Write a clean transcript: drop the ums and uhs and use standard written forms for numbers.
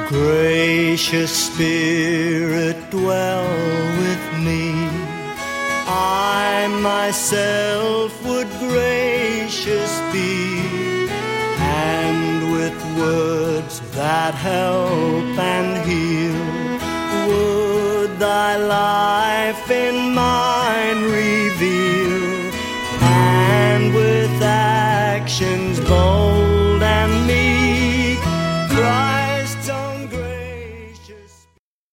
Gracious Spirit, dwell with me. I myself would gracious be, and with words that help and heal, would thy life in mine reveal, and with actions bold